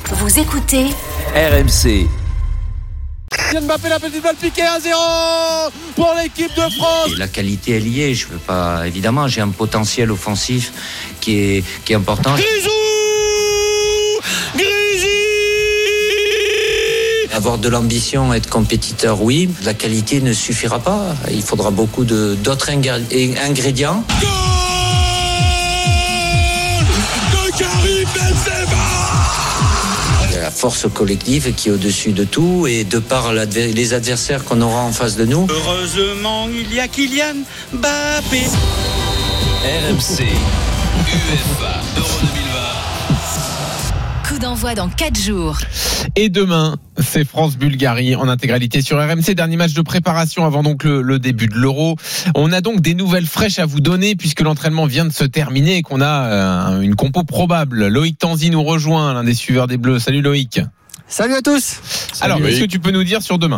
Vous écoutez RMC. Mbappé, la petite balle piquée 1-0 pour l'équipe de France. Et la qualité elle y est, je veux pas, évidemment j'ai un potentiel offensif qui est important. Grisou. Avoir de l'ambition, être compétiteur, oui. La qualité ne suffira pas. Il faudra beaucoup d'autres ingrédients. Goal de Karim Benzema. La force collective qui est au-dessus de tout et de par les adversaires qu'on aura en face de nous. Heureusement, il y a Kylian Mbappé. RMC UEFA Euro 2020. Coup d'envoi dans 4 jours. Et demain, c'est France-Bulgarie en intégralité sur RMC. Dernier match de préparation avant donc le début de l'Euro. On a donc des nouvelles fraîches à vous donner puisque l'entraînement vient de se terminer et qu'on a une compo probable. Loïc Tanzi nous rejoint, l'un des suiveurs des Bleus. Salut Loïc. Salut à tous. Alors, qu'est-ce que tu peux nous dire sur demain ?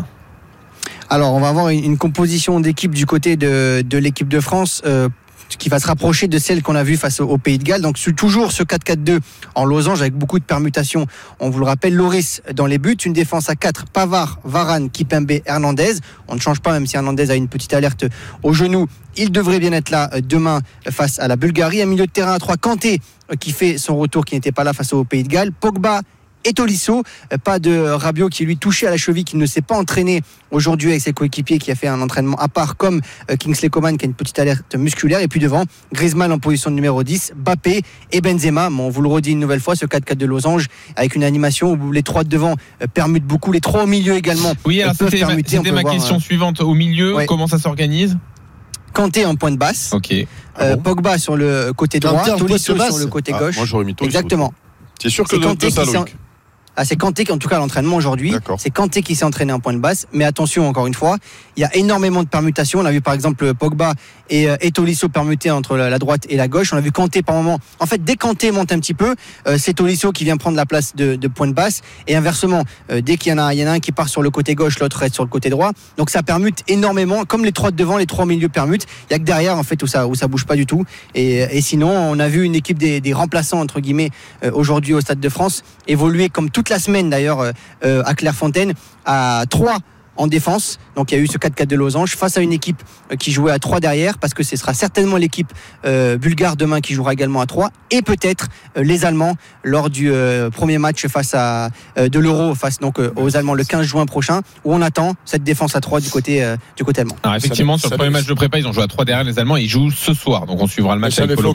Alors, on va avoir une composition d'équipe du côté de l'équipe de France qui va se rapprocher de celle qu'on a vue face au Pays de Galles. Donc toujours ce 4-4-2 en losange avec beaucoup de permutations. On vous le rappelle, Lloris dans les buts, une défense à 4, Pavard, Varane, Kimpembe, Hernandez. On ne change pas même si Hernandez a une petite alerte au genou. Il devrait bien être là demain face à la Bulgarie. Un milieu de terrain à 3, Kanté qui fait son retour, qui n'était pas là face au Pays de Galles. Pogba et Tolisso, pas de Rabiot qui lui touché à la cheville, qui ne s'est pas entraîné aujourd'hui avec ses coéquipiers, qui a fait un entraînement à part comme Kingsley Coman qui a une petite alerte musculaire, et puis devant Griezmann en position de numéro 10, Mbappé et Benzema. Bon, on vous le redit une nouvelle fois, ce 4-4 de losange avec une animation où les trois de devant permutent beaucoup, les trois au milieu également. Oui, alors c'était ma question suivante. Au milieu, ouais. Comment ça s'organise ? Kanté en point de basse, okay. Pogba sur le côté droit, Tolisso sur le côté gauche. Moi j'aurais mis Tolisso. Exactement. C'est sûr que de ça, Loïc. C'est Kanté qui, en tout cas, à l'entraînement aujourd'hui. D'accord. C'est Kanté qui s'est entraîné en point de basse. Mais attention, encore une fois, il y a énormément de permutations. On a vu par exemple Pogba et Tolisso permutés entre la droite et la gauche. On a vu Kanté par moment. En fait, dès Kanté monte un petit peu, c'est Tolisso qui vient prendre la place de point de basse. Et inversement, dès qu'il y en a un qui part sur le côté gauche, l'autre reste sur le côté droit. Donc ça permute énormément. Comme les trois de devant, les trois milieux permutent. Il y a que derrière, en fait, où ça bouge pas du tout. Et sinon, on a vu une équipe des remplaçants, entre guillemets, aujourd'hui au Stade de France, évoluer comme toute la semaine d'ailleurs à Clairefontaine à 3 en défense. Donc il y a eu ce 4-4 de losange face à une équipe qui jouait à 3 derrière, parce que ce sera certainement l'équipe bulgare demain qui jouera également à 3, et peut-être les Allemands lors du premier match face à de l'Euro face donc aux Allemands le 15 juin prochain, où on attend cette défense à 3 du côté allemand. Alors effectivement, sur le premier match de prépa, ils ont joué à 3 derrière, les Allemands, ils jouent ce soir, donc on suivra le match. Ça ne fait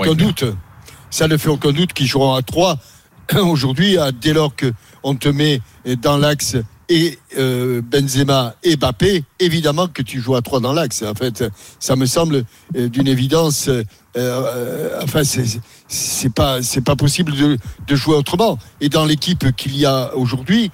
aucun doute qu'ils joueront à 3 aujourd'hui, dès lors qu'on te met dans l'axe et Benzema et Mbappé, évidemment que tu joues à 3 dans l'axe. En fait, ça me semble d'une évidence. Enfin, c'est pas possible de jouer autrement. Et dans l'équipe qu'il y a aujourd'hui,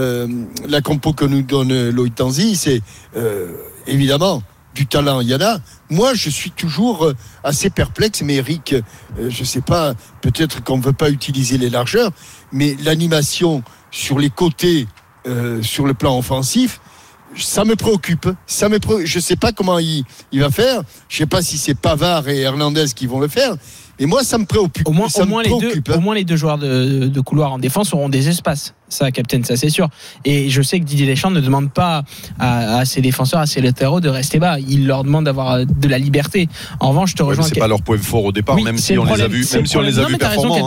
la compo que nous donne Loïc Tanzi, c'est évidemment du talent, il y en a. Moi, je suis toujours assez perplexe, mais Eric, je sais pas, peut-être qu'on ne veut pas utiliser les largeurs, mais l'animation sur les côtés, sur le plan offensif, ça me préoccupe. Je sais pas comment il va faire. Je sais pas si c'est Pavard et Hernandez qui vont le faire. Et moi, ça me préoccupe. Au moins les deux joueurs de couloir en défense auront des espaces. Ça, capitaine, ça c'est sûr. Et je sais que Didier Deschamps ne demande pas à ses défenseurs, à ses latéraux de rester bas. Il leur demande d'avoir de la liberté. En revanche, je te rejoins. C'est pas leur point fort au départ, oui, même si on les a vus, performants.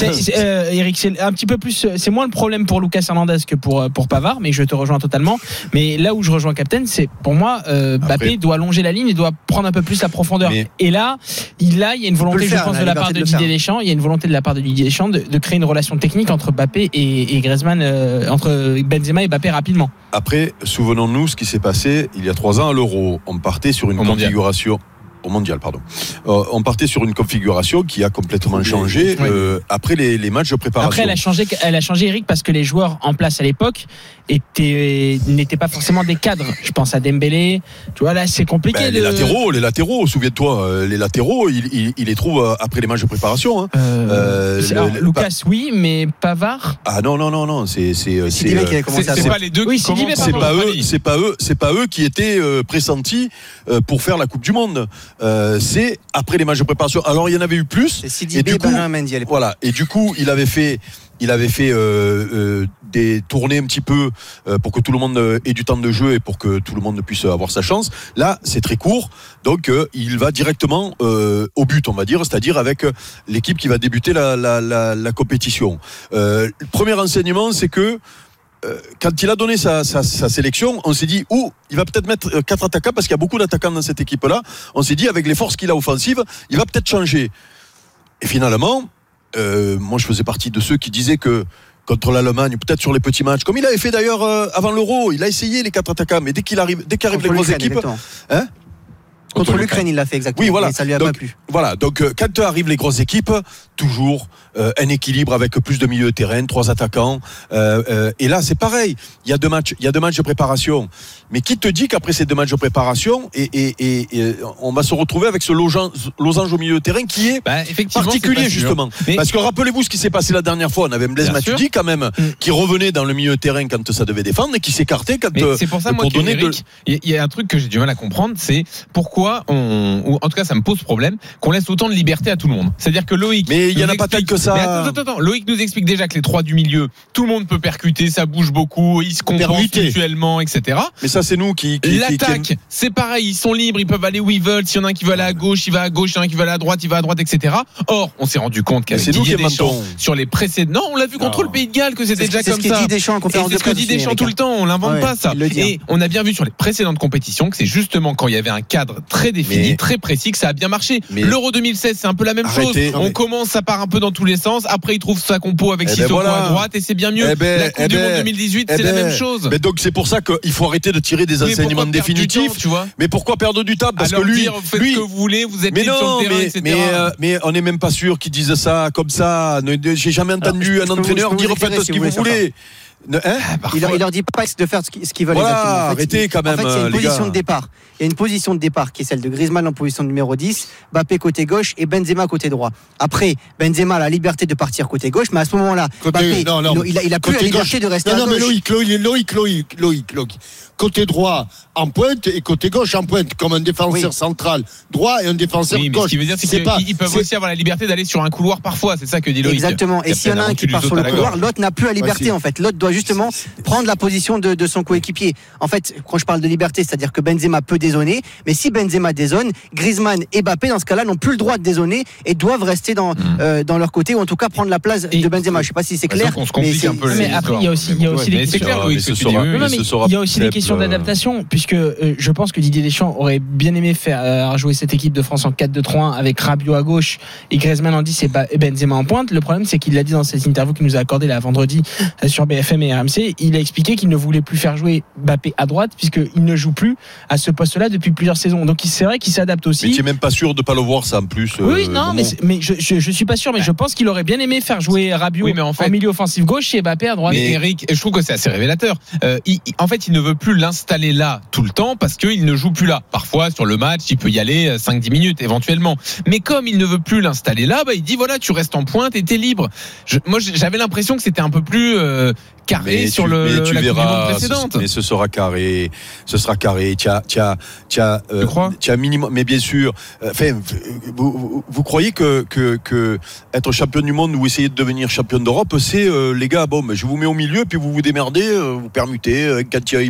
Eric, c'est un petit peu plus. C'est moins le problème pour Lucas Hernandez que pour Pavard, mais je te rejoins totalement. Mais là où je rejoins capitaine, c'est pour moi, Mbappé doit longer la ligne et doit prendre un peu plus la profondeur. Et là, il y a une volonté, je pense, de la part de Didier Deschamps. Il y a une volonté de la part de Didier Deschamps de créer une relation technique entre Mbappé et Griezmann. Entre Benzema et Mbappé rapidement. Après, souvenons-nous ce qui s'est passé il y a 3 ans à l'Euro. On partait sur une configuration au mondial, pardon. On partait sur une configuration qui a complètement changé après les matchs de préparation. Après, elle a changé, Eric, parce que les joueurs en place à l'époque n'étaient pas forcément des cadres. Je pense à Dembélé. Tu vois, là, c'est compliqué. Les latéraux, souviens-toi, les latéraux, il les trouve après les matchs de préparation. Lucas, oui, mais Pavard. Ah non, c'est pas les deux. Oui, c'est pas eux qui étaient pressentis pour faire la Coupe du Monde. C'est après les matchs de préparation. Alors il y en avait eu plus. C'est Sidibé, Benjamin Mendy à l'époque. Voilà. Et du coup, il avait fait il avait fait des tournées un petit peu pour que tout le monde ait du temps de jeu et pour que tout le monde puisse avoir sa chance. Là, c'est très court, donc il va directement au but, on va dire, c'est-à-dire avec l'équipe qui va débuter la compétition. Le premier enseignement, c'est que quand il a donné sa sélection, on s'est dit il va peut-être mettre 4 attaquants parce qu'il y a beaucoup d'attaquants dans cette équipe-là. On s'est dit avec les forces qu'il a offensives, il va peut-être changer. Et finalement, moi je faisais partie de ceux qui disaient que contre l'Allemagne, peut-être sur les petits matchs, comme il avait fait d'ailleurs avant l'Euro, il a essayé les 4 attaquants, mais dès qu'arrivent les grosses équipes, contre l'Ukraine, il l'a fait exactement. Oui, voilà. Et ça lui a donc, pas plu. Voilà. Donc, quand arrivent les grosses équipes, toujours un équilibre avec plus de milieu de terrain, 3 attaquants. Et là, c'est pareil. Il y a 2 matchs de préparation. Mais qui te dit qu'après ces 2 matchs de préparation, et on va se retrouver avec ce losange au milieu de terrain qui est particulier, justement. Mais parce que rappelez-vous ce qui s'est passé la dernière fois. On avait Blaise Matuidi, quand même, qui revenait dans le milieu de terrain quand ça devait défendre et qui s'écartait quand. C'est pour ça, moi, il y a un truc que j'ai du mal à comprendre, c'est pourquoi ou en tout cas ça me pose problème qu'on laisse autant de liberté à tout le monde. C'est-à-dire que Loïc, mais il y en a pas tant que ça. Attends, Loïc nous explique déjà que les 3 du milieu, tout le monde peut percuter, ça bouge beaucoup, ils se compensent mutuellement, etc. Mais ça c'est nous qui l'attaque, c'est pareil, ils sont libres, ils peuvent aller où ils veulent. S'il y en a un qui veut aller à gauche, il va à gauche. S'il y en a un qui veut aller à droite, il va à droite, etc. Or, on s'est rendu compte qu'avec Didier Deschamps sur les précédents, non, on l'a vu contre le Pays de Galles que c'était déjà comme ça. C'est ce que dit Deschamps tout le temps, on l'invente pas ça. Et on a bien vu sur les précédentes compétitions que c'est justement quand il y avait un cadre très défini, très précis, que ça a bien marché. L'Euro 2016, c'est un peu la même chose. On commence, ça part un peu dans tous les sens. Après, il trouve sa compo avec Sissoko à droite et c'est bien mieux. La Coupe du Monde 2018, c'est la même chose. Mais donc, c'est pour ça qu'il faut arrêter de tirer des enseignements définitifs. Tu vois. Mais pourquoi perdre du temps? Parce que lui, faites ce que vous voulez, vous êtes libre sur le terrain, etc. Mais on n'est même pas sûr qu'ils disent ça comme ça. J'ai jamais entendu un entraîneur dire faites ce que vous voulez. Il leur dit pas de faire ce qu'ils veulent exactement. En fait, arrêtez quand même. En fait, il y a une position de départ. Il y a une position de départ qui est celle de Griezmann en position numéro 10, Mbappé côté gauche et Benzema côté droit. Après, Benzema a la liberté de partir côté gauche, mais à ce moment-là, Mbappé, il a plus la liberté de rester à gauche. Non, mais Loïc. Côté droit en pointe et côté gauche en pointe, comme un défenseur central droit et un défenseur gauche. Ce qui veut dire, c'est qu'ils peuvent aussi avoir la liberté d'aller sur un couloir parfois, c'est ça que dit Loïc. Exactement. Et s'il y en a un qui part sur le couloir, l'autre n'a plus la liberté en fait. L'autre doit justement prendre la position de son coéquipier. En fait, quand je parle de liberté, c'est-à-dire que Benzema peut dézoner, mais si Benzema dézone, Griezmann et Mbappé dans ce cas-là n'ont plus le droit de dézoner et doivent rester dans leur côté ou en tout cas prendre la place de Benzema. Je sais pas si c'est clair. Mais après, il y a aussi des questions. Il y a aussi des questions d'adaptation, puisque je pense que Didier Deschamps aurait bien aimé faire jouer cette équipe de France en 4-2-3-1 avec Rabiot à gauche et Griezmann en 10 et Benzema en pointe. Le problème, c'est qu'il l'a dit dans cette interview qu'il nous a accordée là vendredi sur BFM et RMC. Il a expliqué qu'il ne voulait plus faire jouer Mbappé à droite puisqu'il ne joue plus à ce poste-là depuis plusieurs saisons. Donc c'est vrai qu'il s'adapte aussi. Mais tu n'es même pas sûr de ne pas le voir ça en plus. Oui, non, mais je suis pas sûr, mais je pense qu'il aurait bien aimé faire jouer Rabiot en milieu offensif gauche et Mbappé à droite. Mais Eric, je trouve que c'est assez révélateur. En fait, il ne veut plus l'installer là tout le temps parce qu'il ne joue plus là. Parfois, sur le match, il peut y aller 5-10 minutes éventuellement. Mais comme il ne veut plus l'installer là, il dit voilà, tu restes en pointe et t'es libre. Moi, j'avais l'impression que c'était un peu plus carré sur la Coupe du Monde précédente. Mais ce sera carré. Ce sera carré. Tu as minimum. Mais bien sûr. Vous croyez que être champion du monde ou essayer de devenir champion d'Europe, c'est les gars. Bon, je vous mets au milieu puis vous vous démerdez, vous permutez. Quand il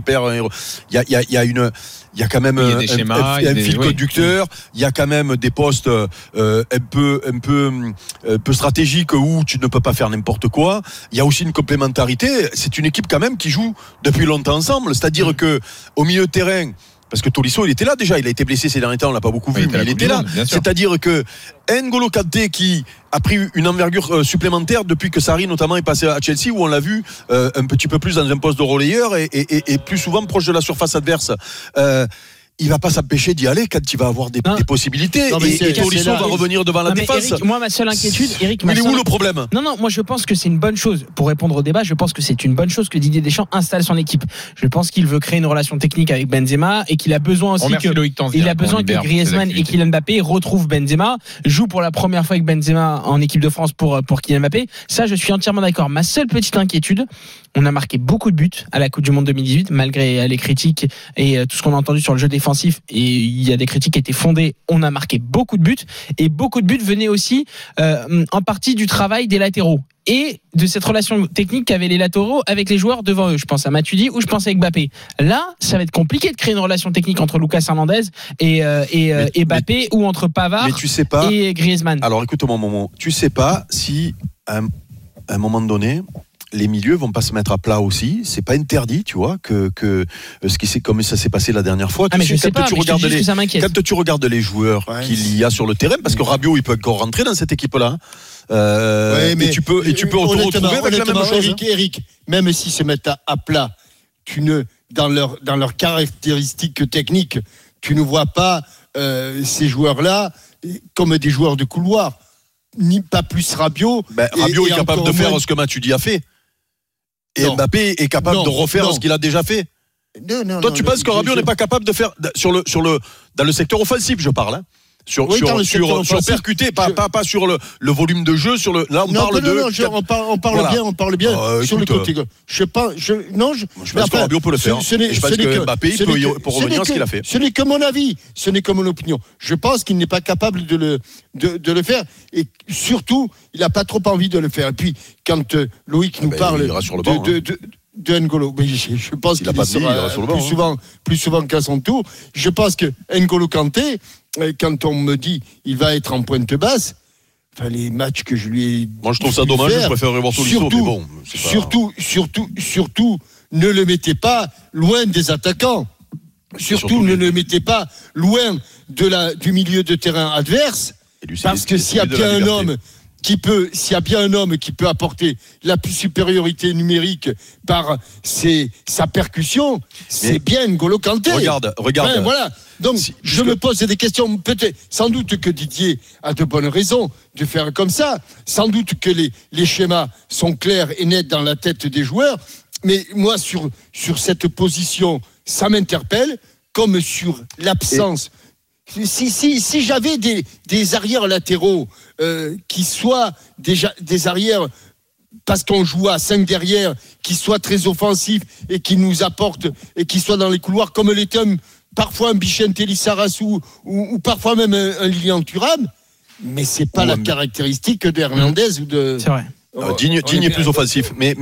y a quand même un fil conducteur. Il y a quand même des postes un peu stratégiques où tu ne peux pas faire n'importe quoi. Il y a aussi une complémentarité. C'est une équipe quand même qui joue depuis longtemps ensemble. C'est-à-dire que au milieu de terrain, parce que Tolisso il était là déjà, il a été blessé ces derniers temps, on l'a pas beaucoup vu, mais il était là. C'est-à-dire que N'Golo Kanté qui a pris une envergure supplémentaire depuis que Sarri notamment est passé à Chelsea où on l'a vu un petit peu plus dans un poste de relayeur et plus souvent proche de la surface adverse. Il va pas s'empêcher d'y aller quand il va avoir des possibilités. Et Tolisso va revenir devant la défense. Eric, moi, ma seule inquiétude, il est où le problème? Non, moi je pense que c'est une bonne chose. Pour répondre au débat, je pense que c'est une bonne chose que Didier Deschamps installe son équipe. Je pense qu'il veut créer une relation technique avec Benzema et qu'il a besoin aussi que Griezmann et Kylian Mbappé retrouvent Benzema, jouent pour la première fois avec Benzema en équipe de France pour Kylian Mbappé. Ça, je suis entièrement d'accord. Ma seule petite inquiétude, on a marqué beaucoup de buts à la Coupe du Monde 2018 malgré les critiques et tout ce qu'on a entendu sur le jeu défensif défensif et il y a des critiques qui étaient fondées. On a marqué beaucoup de buts et beaucoup de buts venaient aussi en partie du travail des latéraux et de cette relation technique qu'avaient les latéraux avec les joueurs devant eux. Je pense à Matuidi ou je pense à Mbappé. Là, ça va être compliqué de créer une relation technique entre Lucas Hernandez et Mbappé ou entre Pavard et Griezmann. Alors écoute-moi, Momo, tu sais pas si à un moment donné les milieux vont pas se mettre à plat aussi. C'est pas interdit, tu vois, que ce qui comme ça s'est passé la dernière fois. Ah, mais je sais pas, tu regardes quand tu regardes les joueurs qu'il y a sur le terrain, parce que Rabiot il peut encore rentrer dans cette équipe-là. Mais tu peux te retrouver avec la même chose. Eric, même s'ils se mettent à plat, dans leurs caractéristiques techniques, tu ne vois pas ces joueurs-là comme des joueurs de couloir. Ni pas plus Rabiot. Rabiot est capable de faire ce que Matuidi a fait. Et Mbappé est capable de refaire ce qu'il a déjà fait. Toi, tu penses que Rabiot n'est pas capable de faire dans le secteur offensif, je parle. Sur percuter, pas sur le volume de jeu. Là, on parle bien sur le côté. Je pense que Rabiot peut le faire. Je pense que Mbappé peut revenir à ce qu'il a fait. Ce n'est que mon avis, ce n'est que mon opinion. Je pense qu'il n'est pas capable de le faire et surtout, il n'a pas trop envie de le faire. Et puis, quand Loïc nous parle de N'Golo, je pense qu'il sera plus souvent qu'à son tour. Je pense que N'Golo Kanté, quand on me dit il va être en pointe basse, les matchs que je lui ai moi je trouve ça dommage, je préférerais voir Tolisso, mais bon, surtout ne le mettez pas loin des attaquants, surtout ne le mettez pas loin du milieu de terrain adverse, parce que s'il y a bien un homme qui peut apporter la supériorité numérique par sa percussion, c'est bien N'Golo Kanté. Regarde. Voilà. Donc, je me pose des questions. Peut-être, sans doute que Didier a de bonnes raisons de faire comme ça. Sans doute que les schémas sont clairs et nets dans la tête des joueurs. Mais moi, sur cette position, ça m'interpelle, comme sur l'absence. Si j'avais des arrières latéraux qui soient déjà des arrières parce qu'on joue à 5 derrière, qui soient très offensifs et qui nous apportent et qui soient dans les couloirs comme l'était parfois un Bichentelli Sarassou ou parfois même un Lilian Thuram, mais c'est pas la caractéristique de Hernandez ou de. C'est vrai. Digne est plus offensif, mais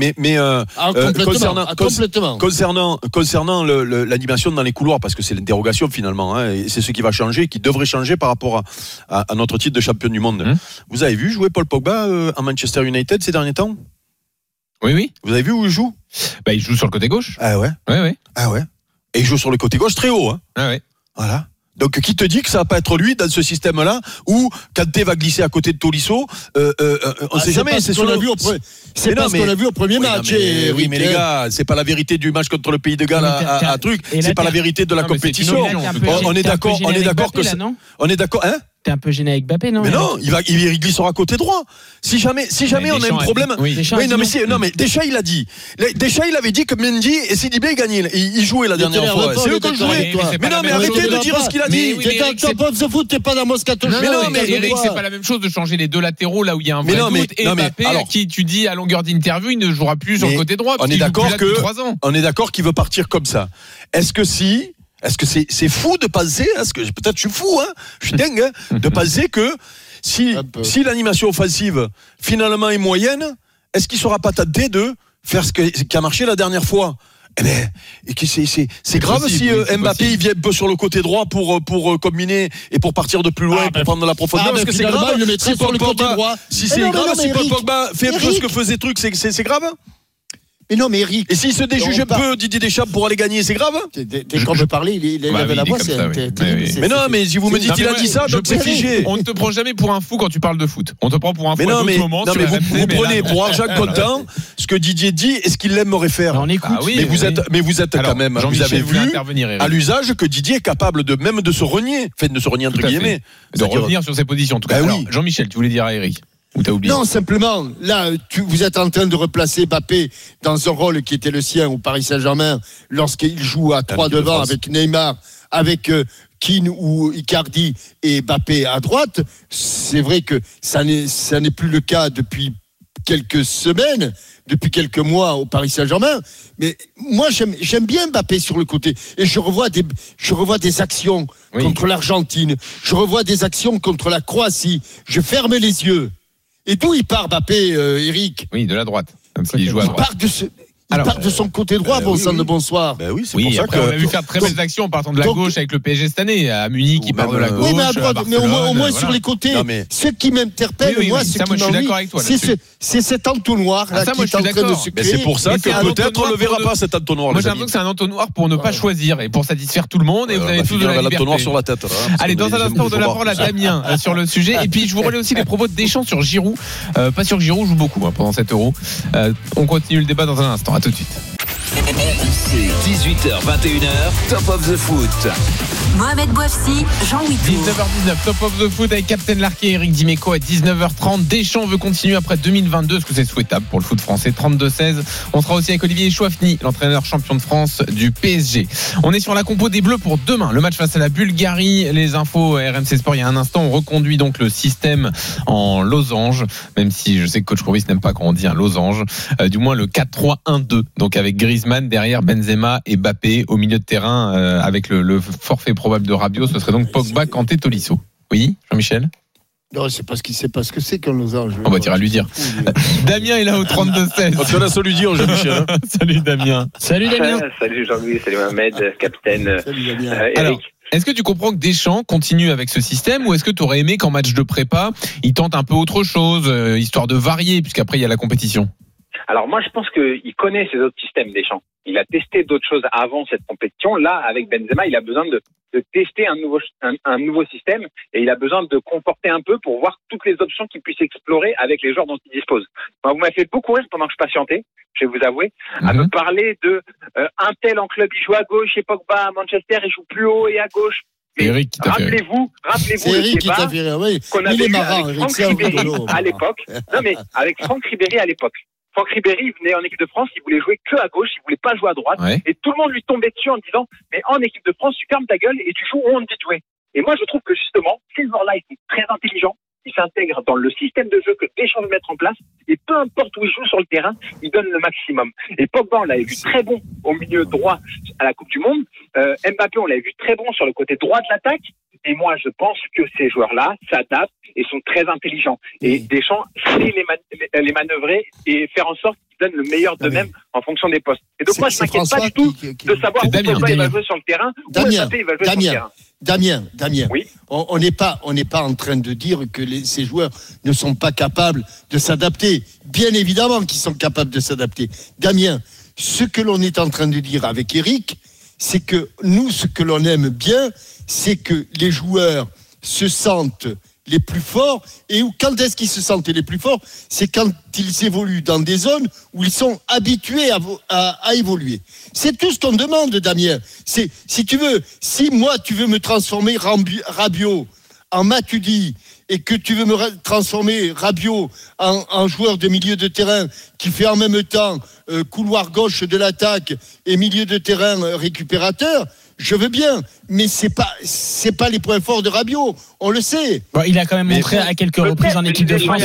concernant l'animation dans les couloirs, parce que c'est l'interrogation finalement, et c'est ce qui va changer, qui devrait changer par rapport à notre titre de champion du monde. Vous avez vu jouer Paul Pogba à Manchester United ces derniers temps? Oui. Vous avez vu où il joue? Il joue sur le côté gauche. Ah ouais. Ah ouais. Et il joue sur le côté gauche très haut. Ah ouais. Voilà. Donc qui te dit que ça va pas être lui dans ce système-là où Kanté va glisser à côté de Tolisso, on sait jamais. C'est ce qu'on a vu au premier match. Oui, mais les gars, c'est pas la vérité du match contre le Pays de Galles à truc. C'est pas la vérité de la compétition. On est d'accord que on est d'accord, hein? T'es un peu gêné avec Mbappé, non? Mais non, il glissera côté droit. Si jamais on a un problème. Mais Deschamps il a dit. Deschamps il avait dit que Mendy et Sidibé gagnaient. Ils jouaient la dernière fois. C'est eux qui jouaient. Mais non, mais arrêtez de dire ce qu'il a dit. T'es pas de foot, t'es pas dans Moscato. Mais non, mais Eric, c'est pas la même chose de changer les deux latéraux là où il y a un vrai doute. Et Mbappé, qui tu dis à longueur d'interview, il ne jouera plus sur le côté droit. On est d'accord qu'il veut partir comme ça. Est-ce que c'est fou de penser, peut-être je suis fou, je suis dingue, de penser que si l'animation offensive finalement est moyenne, est-ce qu'il ne sera pas tenté de faire ce qui a marché la dernière fois? C'est grave si Mbappé il vient un peu sur le côté droit pour combiner et pour partir de plus loin, pour prendre de la profondeur. Est-ce que c'est grave si Paul Pogba, si c'est grave si Paul Pogba fait un peu ce que faisait truc, c'est grave? Mais non, mais Eric. Et s'il se déjuge un peu Didier Deschamps pour aller gagner, c'est grave? Quand je parlais, il avait la voix, Mais non, mais si vous me dites qu'il a dit ça, donc c'est figé. On ne te prend jamais pour un fou quand tu parles de foot. On te prend pour un fou à d'autres moments. Non, mais vous prenez pour argent comptant ce que Didier dit et ce qu'il aimerait faire. On écoute. Mais vous êtes quand même. Vous avez vu à l'usage que Didier est capable de se renier. De se renier entre guillemets. De revenir sur ses positions, en tout cas. Jean-Michel, tu voulais dire à Eric? Non, simplement, là, vous êtes en train de replacer Mbappé dans un rôle qui était le sien au Paris Saint-Germain lorsqu'il joue à 3 devant avec Neymar, avec Keane ou Icardi et Mbappé à droite. C'est vrai que ça n'est plus le cas depuis quelques semaines, depuis quelques mois au Paris Saint-Germain. Mais moi, j'aime bien Mbappé sur le côté. Et je revois des actions contre l'Argentine. Je revois des actions contre la Croatie. Je ferme les yeux. Et d'où il part, Mbappé, Eric? Oui, de la droite. Comme s'il joue à droite. Il part de son côté droit, bonsoir. Ben oui, c'est pour ça après, que. on a vu faire de très belles actions en partant de la gauche avec le PSG cette année. À Munich, il part de la gauche. Oui, mais à droite, mais au moins voilà. sur les côtés. Ce qui m'interpelle, c'est cet entonnoir là qui est en train de se créer. Mais c'est pour ça que peut-être on ne le verra pas cet entonnoir. Moi, j'ai l'impression que c'est un entonnoir pour ne pas choisir et pour satisfaire tout le monde. Et vous avez tous de la liberté. L'entonnoir sur la tête. Allez, dans un instant, on donne la parole à Damien sur le sujet. Et puis, je vous relais aussi les propos de Deschamps sur Giroud. Pas sûr que Giroud joue beaucoup pendant 7 €. On continue le débat dans un instant. À tout de suite. RMC, 18h-21h, Top of the Foot. Mohamed Bouafsi, Jean-Louis Tour. 19h19, Top of the Foot avec Captain Larquet et Eric Dimeco à 19h30. Deschamps veut continuer après 2022. Est-ce que c'est souhaitable pour le foot français? 32-16. On sera aussi avec Olivier Chouafny, l'entraîneur champion de France du PSG. On est sur la compo des Bleus pour demain. Le match face à la Bulgarie. Les infos RMC Sport il y a un instant. On reconduit donc le système en losange. Même si je sais que coach Courbis n'aime pas quand on dit un losange. Du moins le 4-3-1-2. Donc avec Griezmann derrière Benzema et Mbappé au milieu de terrain avec le forfait probable de Rabiot. Ce serait donc Pogba, Kanté, Tolisso. Oui, Jean-Michel? Non, c'est parce qu'il sait pas ce que c'est qu'un losange. On va tirer à lui dire. Damien est là au 32-16. On te laisse lui dire, Jean-Michel. Salut Damien. Salut Damien. Salut Jean-Louis, salut Mohamed, capitaine. Salut Damien. Alors, est-ce que tu comprends que Deschamps continue avec ce système ou est-ce que tu aurais aimé qu'en match de prépa, il tente un peu autre chose, histoire de varier, puisqu'après il y a la compétition? Alors moi je pense qu'il connaît ces autres systèmes, Deschamps. Il a testé d'autres choses avant cette compétition. Là, avec Benzema, il a besoin de tester un nouveau système et il a besoin de comporter un peu pour voir toutes les options qu'il puisse explorer avec les joueurs dont il dispose. Enfin, vous m'avez fait beaucoup rire pendant que je patientais, je vais vous avouer, à me parler de un tel en club, il joue à gauche et Pogba à Manchester, il joue plus haut et à gauche. Mais Eric qui t'a fait rappelez-vous c'est le Eric qui débat t'a fait rire, oui. qu'on avait eu avec Franck Ribéry à l'époque. Non mais avec Franck Ribéry à l'époque. Franck Ribéry venait en équipe de France, il voulait jouer que à gauche, il voulait pas jouer à droite. Ouais. Et tout le monde lui tombait dessus en disant, mais en équipe de France, tu fermes ta gueule et tu joues où on te dit de jouer. Et moi, je trouve que justement, ces joueurs-là, ils sont très intelligents, ils s'intègrent dans le système de jeu que Deschamps veut mettre en place, et peu importe où ils jouent sur le terrain, ils donnent le maximum. Et Pogba, on l'avait vu très bon au milieu droit à la Coupe du Monde. Mbappé, on l'avait vu très bon sur le côté droit de l'attaque. Et moi, je pense que ces joueurs-là s'adaptent et sont très intelligents. Et Deschamps sait les manœuvrer et faire en sorte qu'ils donnent le meilleur d'eux-mêmes en fonction des postes. Et donc moi, je ne m'inquiète pas du tout de savoir où Pogba il va jouer sur le terrain, où Mbappé il va jouer sur le terrain. Damien, oui. On n'est pas en train de dire que ces joueurs ne sont pas capables de s'adapter. Bien évidemment qu'ils sont capables de s'adapter. Damien, ce que l'on est en train de dire avec Eric, c'est que nous, ce que l'on aime bien, c'est que les joueurs se sentent les plus forts. Et quand est-ce qu'ils se sentent les plus forts? C'est quand ils évoluent dans des zones où ils sont habitués à évoluer. C'est tout ce qu'on demande, Damien. C'est, si tu veux me transformer Rabiot en Matuidi et que tu veux me transformer Rabiot en joueur de milieu de terrain qui fait en même temps couloir gauche de l'attaque et milieu de terrain récupérateur, je veux bien, mais c'est pas les points forts de Rabiot, on le sait. Bon, il a quand même montré à quelques reprises en équipe de France.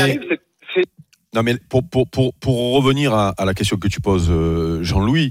Non mais pour revenir à la question que tu poses, Jean-Louis,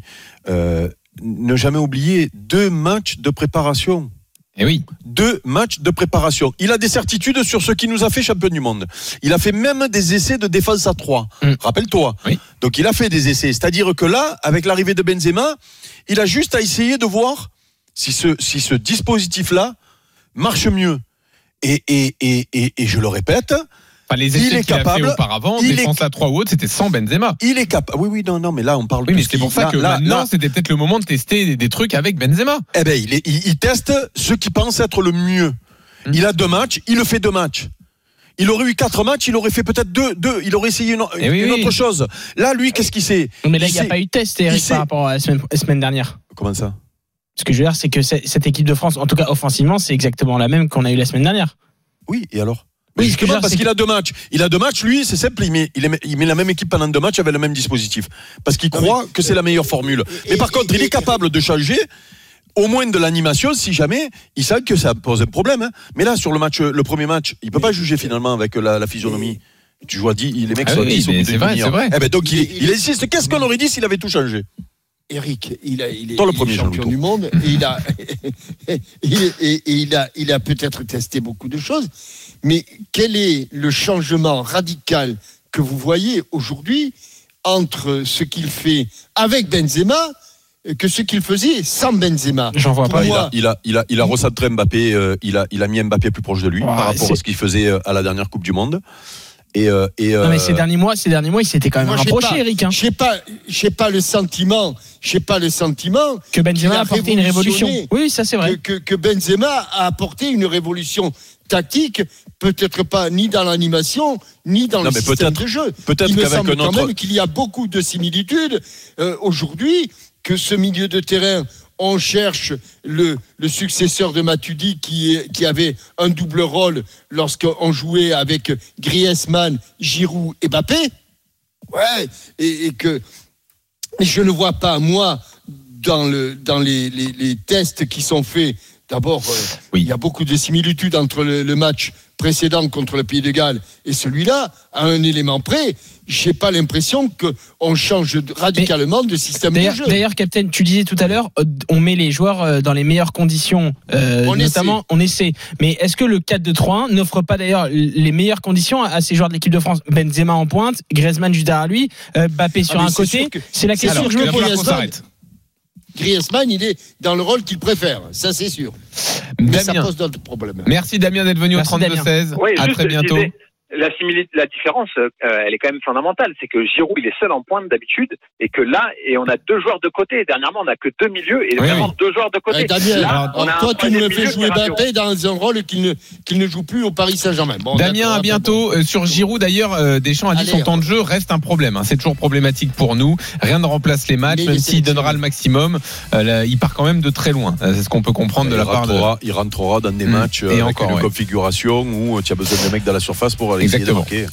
ne jamais oublier 2 matchs de préparation. Eh oui. 2 matchs de préparation. Il a des certitudes sur ce qui nous a fait champion du monde. Il a fait même des essais de défense à 3. Rappelle-toi. Oui. Donc il a fait des essais. C'est-à-dire que là, avec l'arrivée de Benzema, il a juste à essayer de voir si ce dispositif-là marche mieux. Et je le répète, enfin, les essais qu'il a fait auparavant, défense à 3 ou autre, c'était sans Benzema. Il est capable. Oui, non, mais là, on parle de. Oui, mais c'est pour ça que maintenant, c'était peut-être le moment de tester des trucs avec Benzema. Eh ben, il teste ce qu'il pense être le mieux. Il a 2 matchs, il le fait 2 matchs. Il aurait eu 4 matchs, il aurait fait peut-être 2. Il aurait essayé une autre chose. Là, lui, qu'est-ce qu'il sait? Mais là, il n'y a pas eu de test, Eric, par rapport à la semaine dernière. Comment ça? Ce que je veux dire, c'est que cette équipe de France, en tout cas offensivement, c'est exactement la même qu'on a eu la semaine dernière. Oui, et alors? Oui, justement, parce qu'il a 2 matchs. Il a 2 matchs, lui, c'est simple, il met la même équipe pendant 2 matchs avec le même dispositif. Parce qu'il croit que c'est la meilleure formule. Mais par contre, il est capable de changer, au moins de l'animation, si jamais il sent que ça pose un problème. Mais là, sur le premier match, il ne peut pas juger finalement avec la physionomie. Tu joues à 10, les mecs Ah sont à oui, 10 au bout mais d'une c'est vrai, demi-heure. c'est vrai. Eh ben, donc il insiste. Qu'est-ce qu'on aurait dit s'il avait tout changé? Eric, il est Dans le premier champion Jean-Louis. du monde et il a peut-être testé beaucoup de choses. Mais quel est le changement radical que vous voyez aujourd'hui entre ce qu'il fait avec Benzema que ce qu'il faisait sans Benzema? J'en vois pas. Il a recentré Mbappé. Il a mis Mbappé plus proche de lui par rapport à ce qu'il faisait à la dernière Coupe du Monde. Non, mais ces derniers mois, il s'était quand même rapproché, Eric. Hein. J'ai pas le sentiment Que Benzema a apporté une révolution. Oui, ça c'est vrai. Que Benzema a apporté une révolution tactique, peut-être pas ni dans l'animation, ni dans le système de jeu. Il me semble quand même qu'il y a beaucoup de similitudes aujourd'hui, que ce milieu de terrain, on cherche le successeur de Matuidi qui avait un double rôle lorsqu'on jouait avec Griezmann, Giroud et Mbappé. Ouais, et que je ne vois pas, moi, dans les tests qui sont faits. D'abord, il y a beaucoup de similitudes entre le match précédent contre le Pays de Galles et celui-là, à un élément près. J'ai pas l'impression qu'on change radicalement de système de jeu. D'ailleurs, Captain, tu disais tout à l'heure, on met les joueurs dans les meilleures conditions, notamment on essaie. Mais est-ce que le 4-2-3-1 n'offre pas d'ailleurs les meilleures conditions à ces joueurs de l'équipe de France? Benzema en pointe, Griezmann juste derrière lui, Mbappé sur un côté. C'est la question que je me pose. Griezmann, il est dans le rôle qu'il préfère, ça c'est sûr. Mais ça pose d'autres problèmes. Merci Damien d'être venu au 32-16. Oui, à très bientôt. La différence, elle est quand même fondamentale. C'est que Giroud, il est seul en pointe d'habitude, et que là, on a deux joueurs de côté. Dernièrement, on n'a que deux milieux, et vraiment deux joueurs de côté. Damien, là, toi, tu nous fais jouer Mbappé dans un rôle qu'il ne joue plus au Paris Saint-Germain. Bon, Damien, à bientôt. Sur Giroud, d'ailleurs, Deschamps a dit son temps de jeu reste un problème. C'est toujours problématique pour nous. Rien ne remplace les matchs, même s'il donnera le maximum. Il part quand même de très loin. C'est ce qu'on peut comprendre de la part de. Il rentrera dans des matchs avec une configuration où tu as besoin de mecs dans la surface pour aller essayer de marquer.